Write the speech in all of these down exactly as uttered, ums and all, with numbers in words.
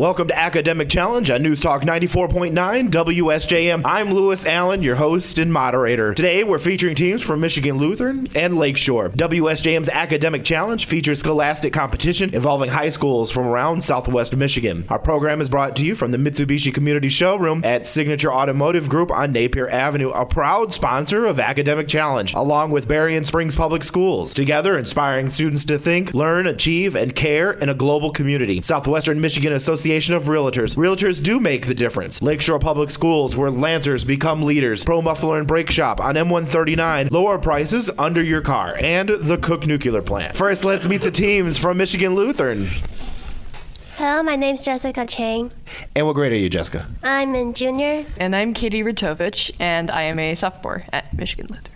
Welcome to Academic Challenge on News Talk ninety-four point nine W S J M. I'm Lewis Allen, your host and moderator. Today, we're featuring teams from Michigan Lutheran and Lakeshore. W S J M's Academic Challenge features scholastic competition involving high schools from around Southwest Michigan. Our program is brought to you from the Mitsubishi Community Showroom at Signature Automotive Group on Napier Avenue, a proud sponsor of Academic Challenge, along with Berrien Springs Public Schools. Together, inspiring students to think, learn, achieve, and care in a global community. Southwestern Michigan Association of Realtors. Realtors do make the difference. Lakeshore Public Schools, where Lancers become leaders. Pro Muffler and Brake Shop on M one thirty-nine. Lower prices under your car. And the Cook Nuclear Plant. First, let's meet the teams from Michigan Lutheran. Hello, my name's Jessica Chang. And what grade are you, Jessica? I'm in junior. And I'm Katie Ratovich, and I am a sophomore at Michigan Lutheran.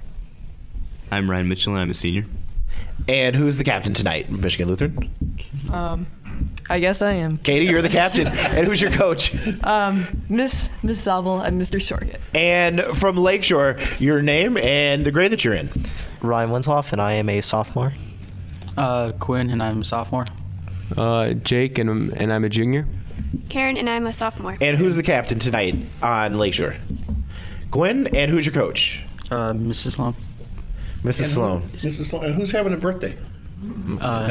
I'm Ryan Mitchell, and I'm a senior. And who's the captain tonight, Michigan Lutheran? Um, I guess I am. Katie, you're the captain. And who's your coach? Um, Miss Miss Zabel and Mister Sorget. And from Lakeshore, your name and the grade that you're in. Ryan Winsloff, and I am a sophomore. Uh, Quinn, and I'm a sophomore. Uh, Jake, and I'm, and I'm a junior. Karen, and I'm a sophomore. And who's the captain tonight on Lakeshore? Gwen, and who's your coach? Uh, Missus Sloan. Missus Sloan. Missus Sloan. And who's having a birthday? Uh,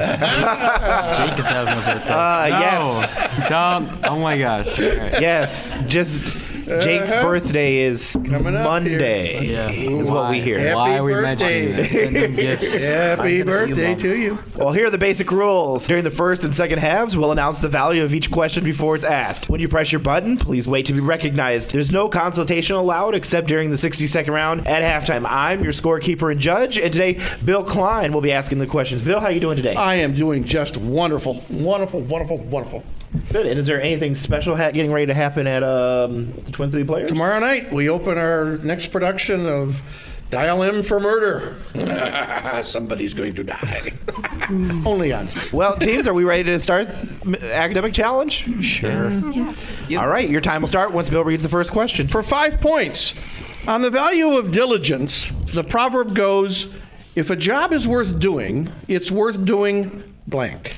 Jake is having a birthday. Uh, No. yes. Don't. Oh my gosh. All right. Yes. Just Jake's Uh-huh. birthday is Coming up Monday, here. Yeah. is what we Why? hear. Happy Why are we birthday. mentioning this? Send him gifts. Happy Mine's in a few birthday months. to you. Well, here are the basic rules. During the first and second halves, we'll announce the value of each question before it's asked. When you press your button, please wait to be recognized. There's no consultation allowed except during the sixty-second round at halftime. I'm your scorekeeper and judge, and today, Bill Klein will be asking the questions. Bill, how are you doing today? I am doing just wonderful, wonderful, wonderful, wonderful. Good. And is there anything special ha- getting ready to happen at um, the Twin City Players? Tomorrow night, we open our next production of Dial M for Murder. Somebody's going to die. Only on stage. Well, teams, are we ready to start m- Academic Challenge? Sure. Yep. All right, your time will start once Bill reads the first question. For five points, on the value of diligence, the proverb goes, if a job is worth doing, it's worth doing blank.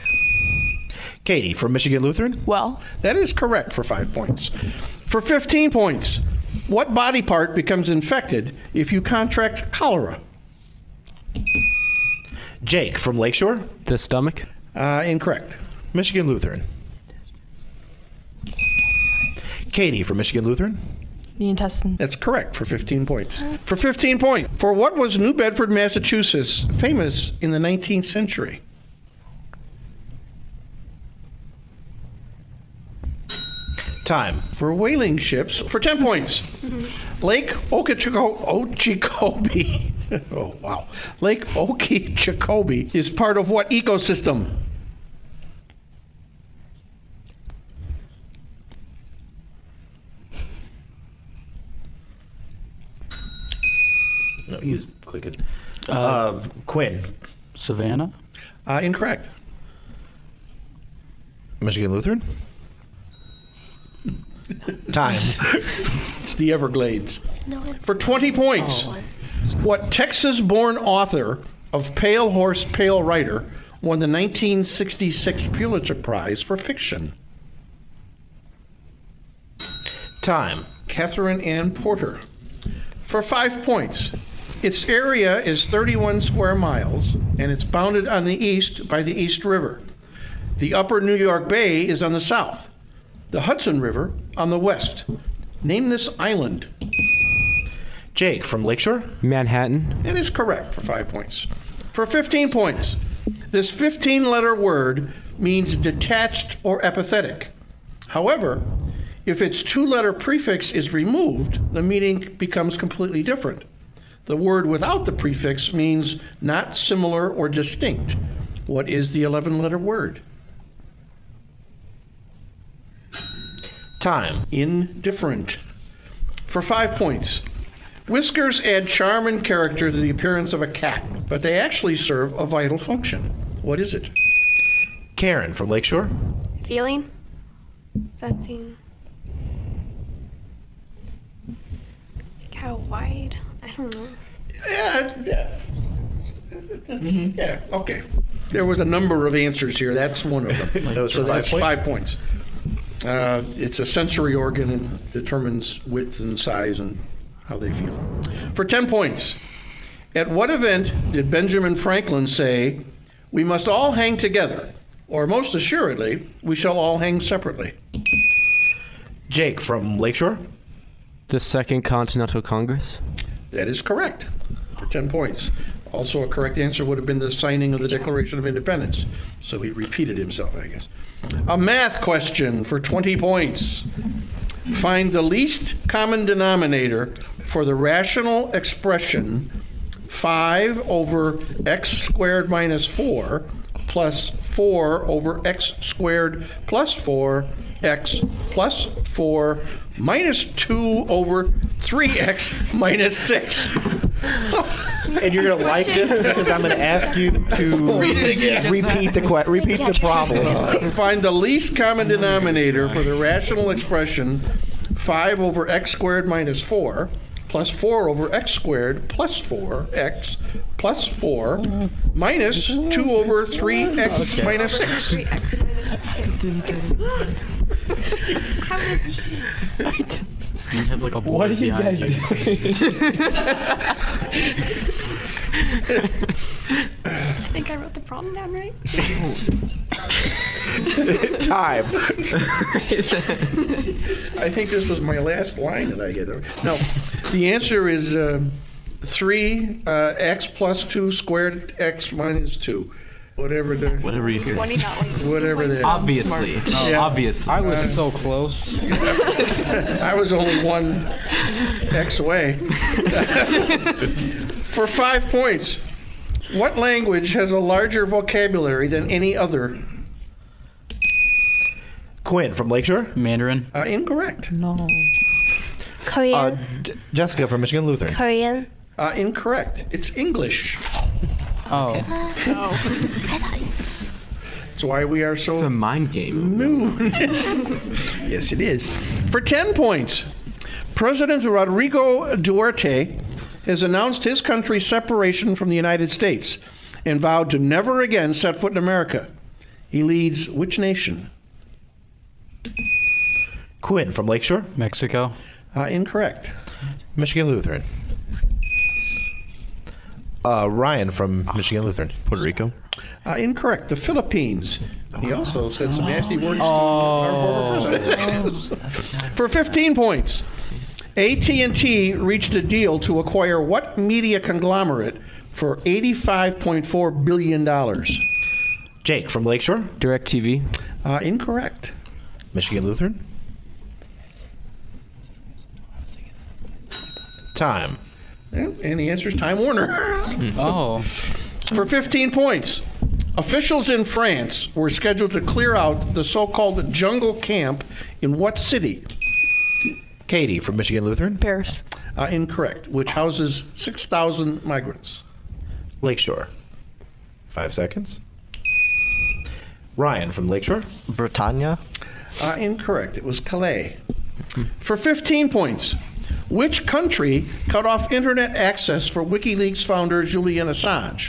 Katie from Michigan Lutheran. Well, That is correct for five points. For fifteen points, what body part becomes infected if you contract cholera? Jake from Lakeshore. The stomach. Uh, incorrect. Michigan Lutheran. Katie from Michigan Lutheran. the intestine. That's correct for fifteen points. For fifteen points, for what was New Bedford, Massachusetts famous in the nineteenth century? Time. For whaling ships, for ten points. Lake Okeechobee, Okeechobee, oh wow, Lake Okeechobee is part of what ecosystem? No, you click it. Uh, Uh, Quinn. Savannah? Uh, incorrect. Michigan Lutheran. Time. It's the Everglades. No, it's For twenty points, what Texas-born author of Pale Horse, Pale Rider won the nineteen sixty-six Pulitzer Prize for fiction? Time. Catherine Ann Porter. For five points, its area is thirty-one square miles, and it's bounded on the east by the East River. The upper New York Bay is on the south. The Hudson River on the west. Name this island. Jake from Lakeshore. Manhattan. It is correct for five points. For fifteen points, this fifteen-letter word means detached or apathetic. However, if its two-letter prefix is removed, the meaning becomes completely different. The word without the prefix means not similar or distinct. What is the eleven-letter word? Time. Indifferent. For five points, whiskers add charm and character to the appearance of a cat, but they actually serve a vital function. What is it? Karen from Lakeshore. Feeling? Sensing? How wide? I don't know. Yeah, yeah. Yeah, okay. There was a number of answers here. That's one of them. Those so for five that's points? five points. Uh, it's a sensory organ and determines width and size and how they feel. For ten points, at what event did Benjamin Franklin say, "We must all hang together, or most assuredly, we shall all hang separately"? Jake from Lakeshore. The Second Continental Congress. That is correct, for ten points. Also, a correct answer would have been the signing of the Declaration of Independence. So he repeated himself, I guess. A math question for twenty points. Find the least common denominator for the rational expression five over x squared minus four plus four over x squared plus four x plus four minus two over three x minus six. And you're gonna like this because I'm gonna ask you to Read it again. repeat the que- repeat the problem. Uh, find the least common denominator for the rational expression five over x squared minus four plus four over x squared plus four x plus four minus two over three x minus six. three x minus six. How does... You have like a board What are you behind guys I think I wrote the problem down right. Time. I think this was my last line that I hit. No, the answer is uh, three uh, x plus two squared x minus two. Whatever the Whatever you say. twenty dollars. whatever the Obviously. Yeah. Obviously. I was so close. I was only one X away. For five points, what language has a larger vocabulary than any other? Quinn from Lakeshore. Mandarin. Uh, incorrect. Korean. Uh, J- Jessica from Michigan Lutheran. Korean. Uh, incorrect. It's English. Oh. That's why we are so It's a mind game. new. Yes, it is. For ten points, President Rodrigo Duterte has announced his country's separation from the United States and vowed to never again set foot in America. He leads which nation? Quinn from Lakeshore. Mexico. Uh, incorrect. Michigan Lutheran. Uh, Ryan from Michigan Lutheran. Puerto Rico. Uh, incorrect. The Philippines. He also said some nasty words to our former president. For fifteen points, A T and T reached a deal to acquire what media conglomerate for eighty-five point four billion dollars? Jake from Lakeshore. DirecTV. Uh, incorrect. Michigan Lutheran. Time. And and the answer is Time Warner. Oh. For fifteen points, officials in France were scheduled to clear out the so-called jungle camp in what city? Katie from Michigan Lutheran. Paris. Uh, incorrect, which houses six thousand migrants. Lakeshore. Five seconds. Ryan from Lakeshore. Britannia. Uh, incorrect, it was Calais. For fifteen points, which country cut off internet access for WikiLeaks founder Julian Assange?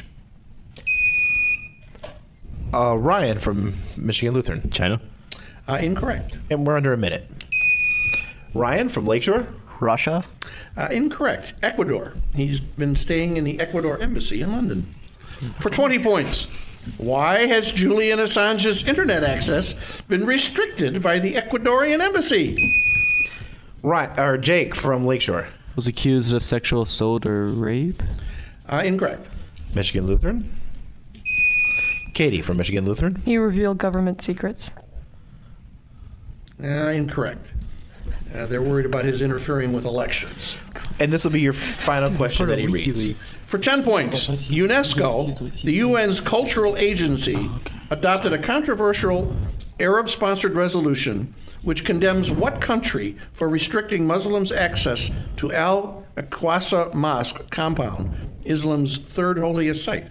Uh, Ryan from Michigan Lutheran. China. Uh, incorrect. And we're under a minute. Ryan from Lakeshore. Russia. Uh, incorrect. Ecuador. He's been staying in the Ecuador embassy in London. For twenty points, why has Julian Assange's internet access been restricted by the Ecuadorian embassy? Ryan, or Jake from Lakeshore. Was accused of sexual assault or rape. Uh, incorrect. Michigan Lutheran. Katie from Michigan Lutheran. He revealed government secrets. Uh, incorrect. Uh, they're worried about his interfering with elections. And this will be your final question that he reads. For ten points, UNESCO, the U N's cultural agency, adopted a controversial Arab-sponsored resolution which condemns what country for restricting Muslims' access to Al-Aqsa Mosque compound, Islam's third holiest site?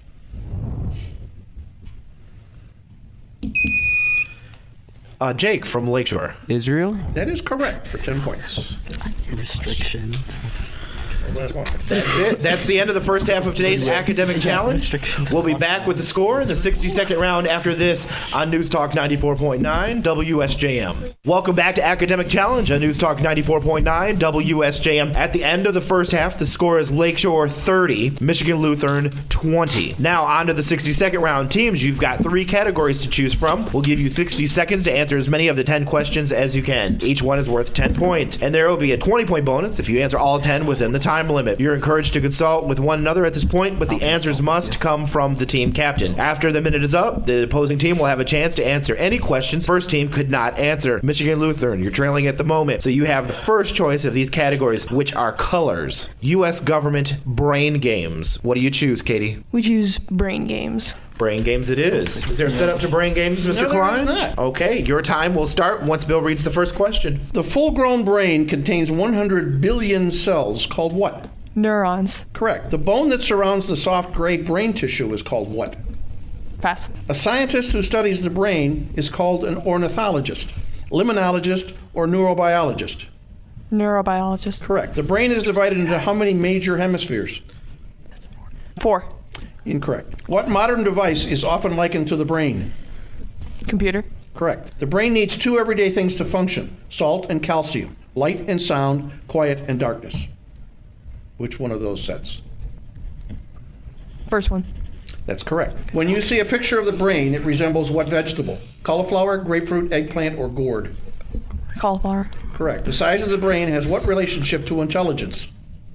Uh, Jake from Lakeshore. Israel. That is correct for ten points. Restrictions. Last one. That's it. That's the end of the first half of today's academic challenge. We'll be back with the score in the sixty-second round after this on News Talk ninety-four point nine W S J M. Welcome back to Academic Challenge on News Talk ninety-four point nine W S J M. At the end of the first half, the score is Lakeshore thirty, Michigan Lutheran twenty. Now on to the sixty-second round. Teams, you've got three categories to choose from. We'll give you sixty seconds to answer as many of the ten questions as you can. Each one is worth ten points, and there will be a twenty point bonus if you answer all ten within the time limit. You're encouraged to consult with one another at this point, but the answers must come from the team captain. After the minute is up, the opposing team will have a chance to answer any questions first team could not answer. Michigan Lutheran, you're trailing at the moment, so you have the first choice of these categories, which are colors. U S government brain games. What do you choose, Katie? We choose brain games. Brain games it is. Is there a setup to brain games, Mister No, there Klein? is not. Okay, your time will start once Bill reads the first question. The full-grown brain contains one hundred billion cells called what? Neurons. Correct. The bone that surrounds the soft gray brain tissue is called what? Pass. A scientist who studies the brain is called an ornithologist, limnologist, or neurobiologist. Neurobiologist. Correct. The brain is divided into how many major hemispheres? Four. Incorrect. What modern device is often likened to the brain? Computer. Correct. The brain needs two everyday things to function: salt and calcium, light and sound, quiet and darkness. Which one of those sets? First one. That's correct. When you see a picture of the brain, it resembles what vegetable? Cauliflower, grapefruit, eggplant, or gourd? Cauliflower. Correct. The size of the brain has what relationship to intelligence?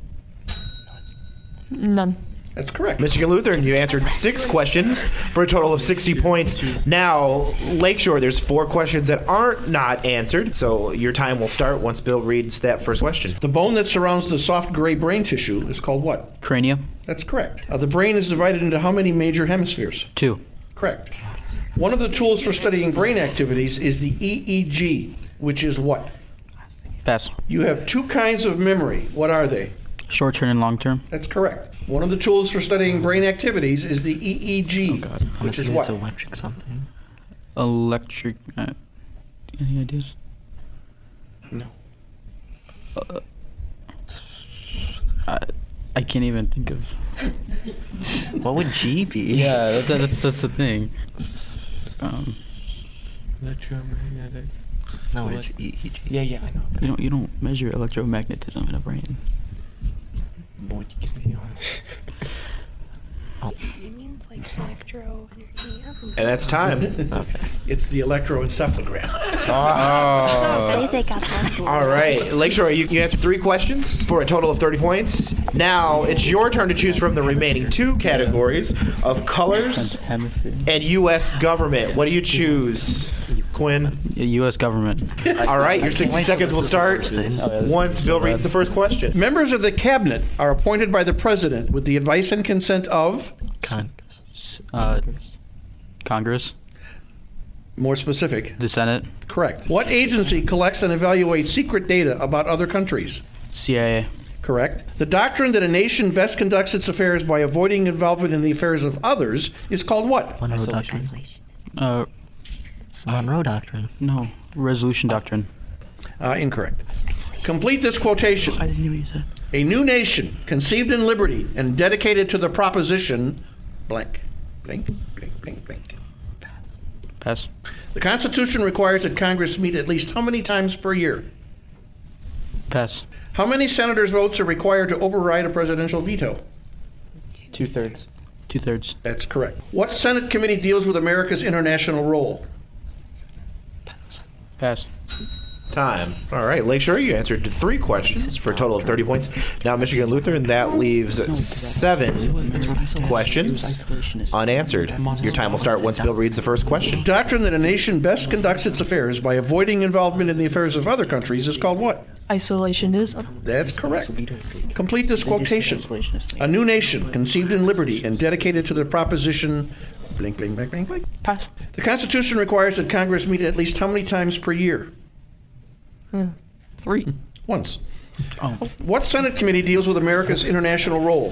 None. That's correct. Michigan Lutheran, you answered six questions for a total of sixty points. Now, Lakeshore, there's four questions that aren't not answered, so your time will start once Bill reads that first question. The bone that surrounds the soft gray brain tissue is called what? Cranium. That's correct. Uh, the brain is divided into how many major hemispheres? Two. Correct. One of the tools for studying brain activities is the E E G, which is what? Pass. You have two kinds of memory. What are they? Short term and long term. That's correct. One of the tools for studying brain activities is the E E G, I'm which is assuming what? it's electric something. Electric. Uh, any ideas? No. Uh, I, I can't even think of. What would G be? Yeah, that, that's that's the thing. Um, Electromagnetic. No, it's E E G. Yeah, yeah, I know. you don't you don't measure electromagnetism in a brain. Boy, you can be on. It means like electro energy. And that's time. Okay. It's the electroencephalogram. Oh. Basic up there. All right, Lakeshore, you, you answered three questions for a total of thirty points. Now, it's your turn to choose from the remaining two categories of colors Hemisphere. and U S government. What do you choose, Quinn? U S government. All right, your sixty seconds will start Oh, yeah, this once is Bill so reads bad. the first question. Members of the cabinet are appointed by the president with the advice and consent of, Congress. Uh, Congress. more specific, The Senate. correct. What agency collects and evaluates secret data about other countries? C I A. Correct. The doctrine that a nation best conducts its affairs by avoiding involvement in the affairs of others is called what? Monroe Doctrine. Uh, It's the Monroe Doctrine. no. Resolution Doctrine. Uh, incorrect. Complete this quotation. I didn't hear what you said. A new nation, conceived in liberty and dedicated to the proposition, blank, blank, blank, blank, blank. Pass. The Constitution requires that Congress meet at least how many times per year? Pass. How many senators' votes are required to override a presidential veto? Two thirds. Two thirds. That's correct. What Senate committee deals with America's international role? Pass. Pass. Time. All right, Lakeshore, you answered three questions for a total of thirty points. Now, Michigan Lutheran, that leaves seven questions unanswered. Your time will start once Bill reads the first question. Doctrine that a nation best conducts its affairs by avoiding involvement in the affairs of other countries is called what? Isolationism. That's correct. Complete this quotation. A new nation, conceived in liberty and dedicated to the proposition, blink, blink, blink, blink, blink. Pass. The Constitution requires that Congress meet at least how many times per year? Three. Once. Oh. What Senate committee deals with America's international role?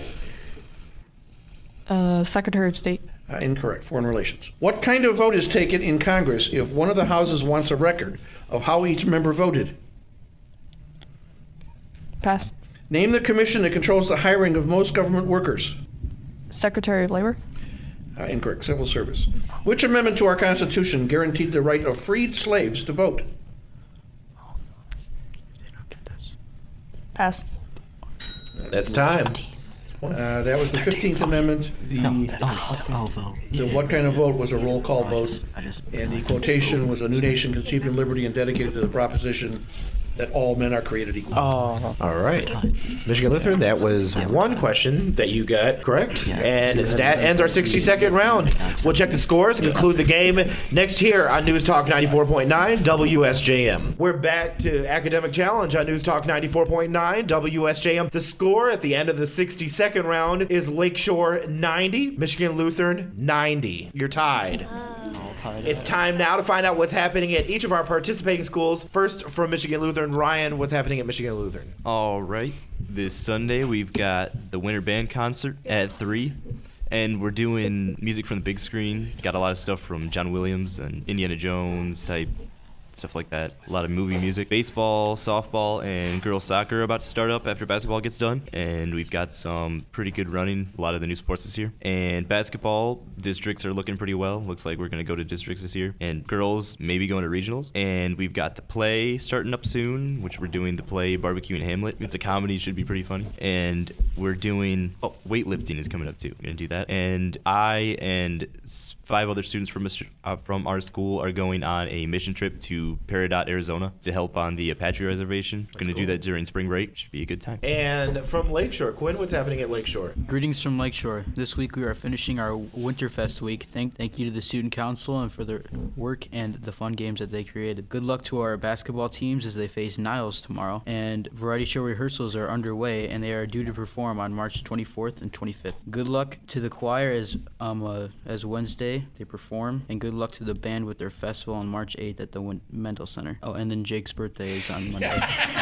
Uh, Secretary of State. Uh, incorrect. Foreign relations. What kind of vote is taken in Congress if one of the houses wants a record of how each member voted? Pass. Name the commission that controls the hiring of most government workers. Secretary of Labor. Uh, incorrect. Civil service. Which amendment to our Constitution guaranteed the right of freed slaves to vote? Pass. That's time. Uh, that was the fifteenth Amendment. The, No, that, oh, I'll vote. the what kind of vote was a roll call I vote. just, I just, And the quotation was a new nation conceived in liberty and dedicated to the proposition that all men are created equal. Oh. All right. Michigan Lutheran, that was one question that you got correct. And that ends our sixty-second round. We'll check the scores and conclude the game next here on News Talk ninety-four point nine W S J M. We're back to Academic Challenge on News Talk ninety-four point nine W S J M. The score at the end of the sixty-second round is Lakeshore ninety, Michigan Lutheran ninety. You're tied. It's time now to find out what's happening at each of our participating schools. First, from Michigan Lutheran, Ryan, what's happening at Michigan Lutheran? All right. This Sunday, we've got the Winter Band Concert at three. And we're doing music from the big screen. Got a lot of stuff from John Williams and Indiana Jones type stuff like that. A lot of movie music. Baseball, softball, and girls soccer are about to start up after basketball gets done. And we've got some pretty good running. A lot of the new sports this year. And basketball, districts are looking pretty well. Looks like we're going to go to districts this year. And girls, maybe going to regionals. And we've got the play starting up soon, which we're doing the play Barbecue in Hamlet. It's a comedy, should be pretty funny. And we're doing, oh, weightlifting is coming up too. We're going to do that. And I and five other students from Mister Uh, from our school are going on a mission trip to Peridot, Arizona to help on the Apache Reservation. We're going to cool. do that during spring break. Should be a good time. And from Lakeshore, Quinn, what's happening at Lakeshore? Greetings from Lakeshore. This week we are finishing our Winterfest week. Thank thank you to the Student Council and for their work and the fun games that they created. Good luck to our basketball teams as they face Niles tomorrow. And variety show rehearsals are underway and they are due to perform on March twenty-fourth and twenty-fifth. Good luck to the choir as um uh, as Wednesday they perform, and good luck to the band with their festival on March eighth at the Win- Mendel Center. Oh, and then Jake's birthday is on Monday.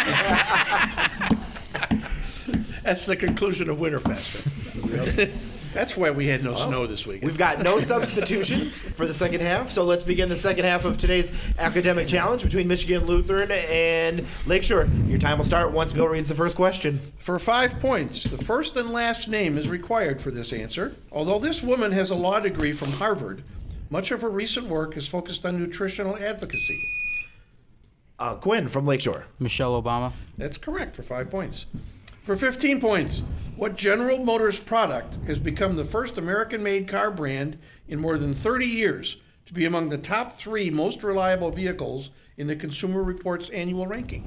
That's the conclusion of Winterfest. That's why we had no snow this week. We've got no substitutions for the second half, so let's begin the second half of today's academic challenge between Michigan Lutheran and Lakeshore. Your time will start once Bill reads the first question. For five points, the first and last name is required for this answer. Although this woman has a law degree from Harvard, much of her recent work is focused on nutritional advocacy. Uh, Quinn from Lakeshore. Michelle Obama. That's correct for five points. For fifteen points, what General Motors product has become the first American-made car brand in more than thirty years to be among the top three most reliable vehicles in the Consumer Reports annual ranking?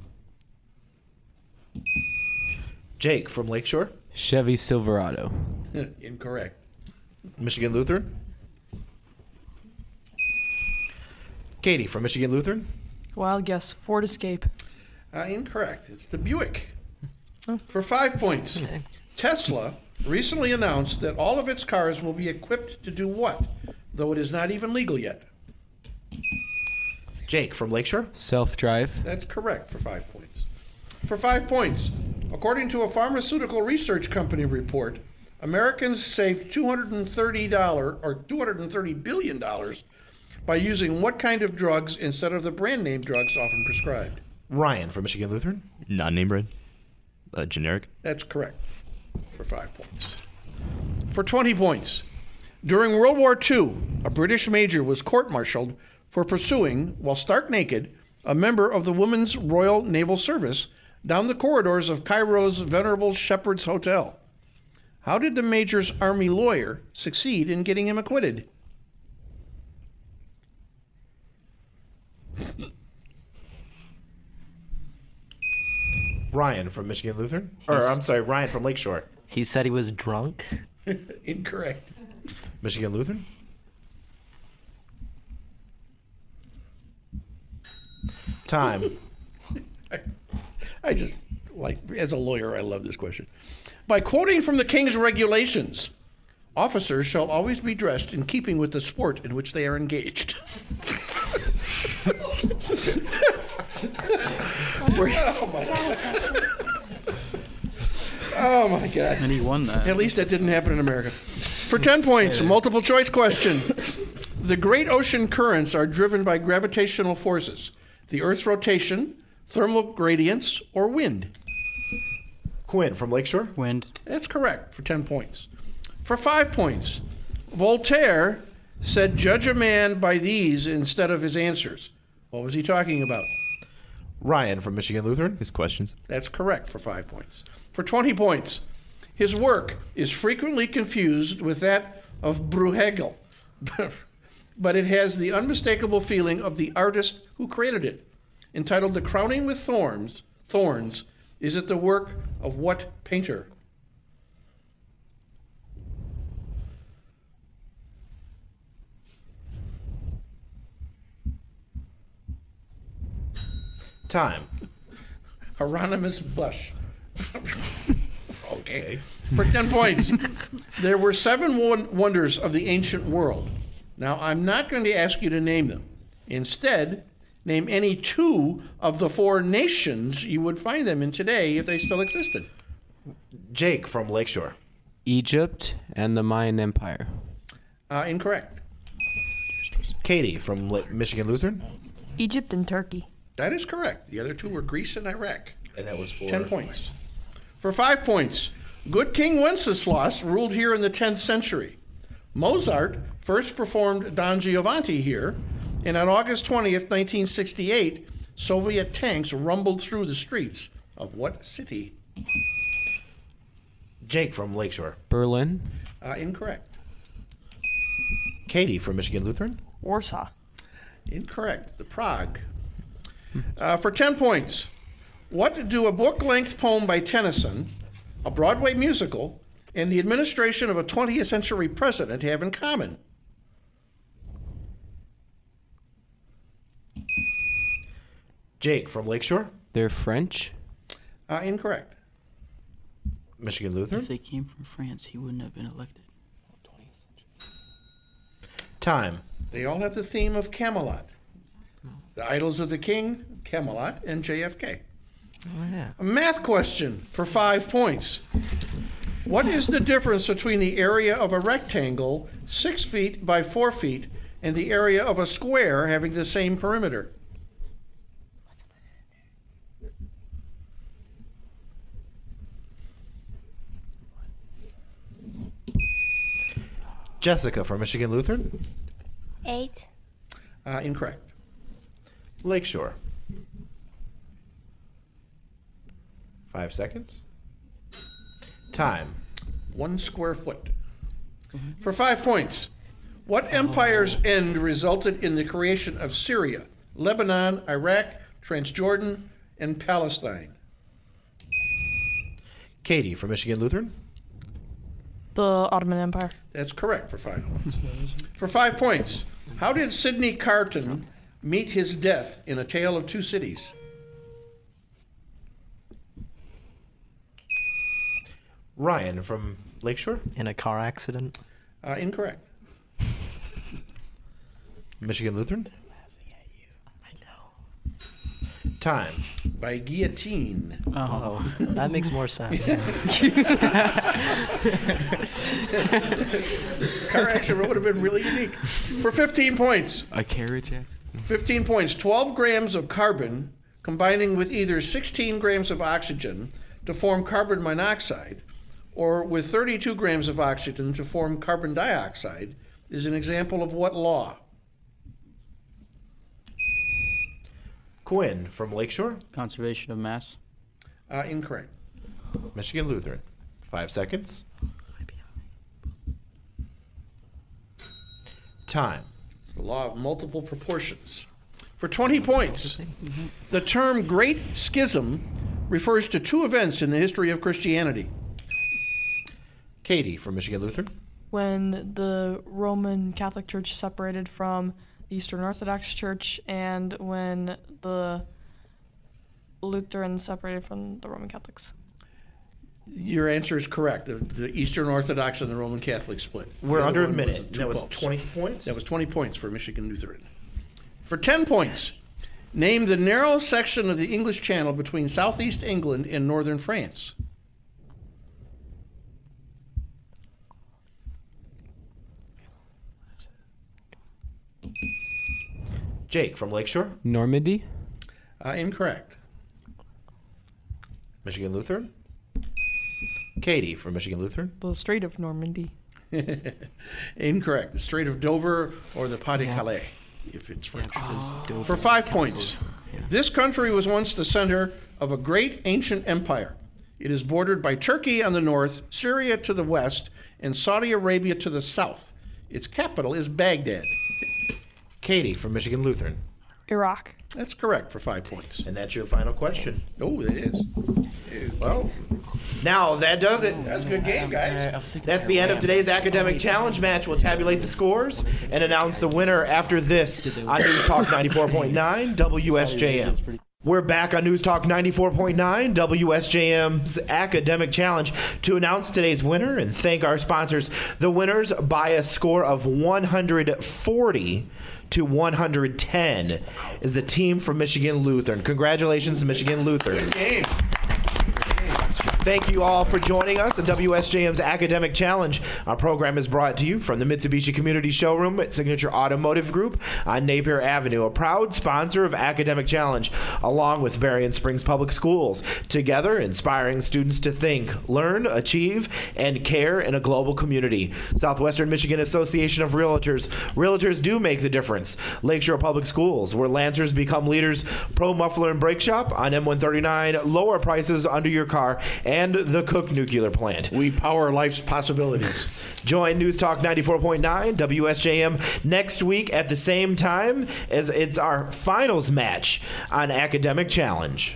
Jake from Lakeshore. Chevy Silverado. Incorrect. Michigan Lutheran. Katie from Michigan Lutheran. Wild guess. Ford Escape. Uh, incorrect. It's the Buick. For five points, Tesla recently announced that all of its cars will be equipped to do what, though it is not even legal yet? Jake from Lakeshore. Self-drive. That's correct for five points. For five points, according to a pharmaceutical research company report, Americans saved two hundred thirty dollars or two hundred thirty billion dollars by using what kind of drugs instead of the brand name drugs often prescribed? Ryan from Michigan Lutheran. Non-name brand. Uh, generic. That's correct for five points. For twenty points, during World War Two, a British major was court-martialed for pursuing, while stark naked, a member of the Women's Royal Naval Service down the corridors of Cairo's venerable Shepherd's Hotel. How did the major's army lawyer succeed in getting him acquitted? Ryan from Michigan Lutheran. Or, I'm sorry, Ryan from Lakeshore. He said he was drunk. Incorrect. Michigan Lutheran. Time. I, I just, like, as a lawyer, I love this question. By quoting from the King's regulations, officers shall always be dressed in keeping with the sport in which they are engaged. Oh my God. Oh my God. And he won that. At least that didn't happen in America. For ten points, a multiple choice question. The great ocean currents are driven by gravitational forces, the Earth's rotation, thermal gradients, or wind. Quinn from Lakeshore. Wind. That's correct for ten points. For five points, Voltaire said, "Judge a man by these" instead of his answers. What was he talking about? Ryan from Michigan Lutheran. His questions. That's correct for five points. For twenty points, his work is frequently confused with that of Bruegel, but it has the unmistakable feeling of the artist who created it. Entitled "The Crowning with Thorns," Thorns, is it the work of what painter? Time. Hieronymus Bush. Okay. For ten points, there were seven won- wonders of the ancient world. Now, I'm not going to ask you to name them. Instead, name any two of the four nations you would find them in today if they still existed. Jake from Lakeshore. Egypt and the Mayan Empire. Uh, incorrect. Katie from La- Michigan Lutheran. Egypt and Turkey. That is correct. The other two were Greece and Iraq. And that was for Ten points. For five points, good King Wenceslaus ruled here in the tenth century. Mozart first performed Don Giovanni here, and on August twentieth, nineteen sixty-eight, Soviet tanks rumbled through the streets of what city? Jake from Lakeshore. Berlin. Uh, incorrect. Katie from Michigan Lutheran. Warsaw. Incorrect. The Prague. Uh, for ten points, what do a book-length poem by Tennyson, a Broadway musical, and the administration of a twentieth century president have in common? Jake from Lakeshore. They're French. Uh, incorrect. Michigan Lutheran. If they came from France, he wouldn't have been elected. Time. They all have the theme of Camelot. The Idols of the King, Camelot, and J F K. Oh, yeah. A math question for five points. What is the difference between the area of a rectangle, six feet by four feet, and the area of a square having the same perimeter? Jessica from Michigan Lutheran. Eight. Uh, incorrect. Lakeshore. Five seconds. Time. One square foot. For five points, what empire's end resulted in the creation of Syria, Lebanon, Iraq, Transjordan, and Palestine? Katie from Michigan Lutheran. The Ottoman Empire. That's correct for five points. For five points, how did Sidney Carton meet his death in A Tale of Two Cities? Ryan from Lakeshore. In a car accident. Uh, incorrect. Michigan Lutheran. Time. By guillotine. Oh. Oh, that makes more sense. Car accident would have been really unique. For fifteen points, A carriage accident. fifteen points, twelve grams of carbon combining with either sixteen grams of oxygen to form carbon monoxide or with thirty-two grams of oxygen to form carbon dioxide is an example of what law? Quinn from Lakeshore. Conservation of mass. Uh, incorrect. Michigan Lutheran. Five seconds. Time. It's the law of multiple proportions. For twenty points, the term Great Schism refers to two events in the history of Christianity. Katie from Michigan Lutheran. When the Roman Catholic Church separated from the Eastern Orthodox Church, and when the Lutherans separated from the Roman Catholics. Your answer is correct. The, the Eastern Orthodox and the Roman Catholic split. We're The other under a one minute. the two That was popes. twenty points. That was twenty points for Michigan Lutheran. For ten points, name the narrow section of the English Channel between southeast England and northern France. Jake from Lakeshore. Normandy. Uh, incorrect. Michigan Lutheran. Katie from Michigan Lutheran. The Strait of Normandy. Incorrect. The Strait of Dover or the Pas de Calais, if it's French. For five points. This country was once the center of a great ancient empire. It is bordered by Turkey on the north, Syria to the west, and Saudi Arabia to the south. Its capital is Baghdad. Katie from Michigan Lutheran. Iraq. That's correct for five points. And that's your final question. Oh, it is. Well, now that does it. That's a good game, guys. That's the end of today's academic challenge match. We'll tabulate the scores and announce the winner after this on News Talk ninety-four point nine W S J M. We're back on News Talk ninety-four point nine W S J M's Academic Challenge to announce today's winner and thank our sponsors. The winners by a score of one hundred forty to one hundred ten is the team from Michigan Lutheran. Congratulations, Michigan Lutheran. Good game. Thank you all for joining us at W S J M's Academic Challenge. Our program is brought to you from the Mitsubishi Community Showroom at Signature Automotive Group on Napier Avenue, a proud sponsor of Academic Challenge, along with Berrien Springs Public Schools. Together, inspiring students to think, learn, achieve, and care in a global community. Southwestern Michigan Association of Realtors. Realtors do make the difference. Lakeshore Public Schools, where Lancers become leaders. Pro Muffler and Brake Shop on M one thirty-nine. Lower prices under your car. And the Cook Nuclear Plant. We power life's possibilities. Join News Talk ninety-four point nine W S J M next week at the same time as it's our finals match on Academic Challenge.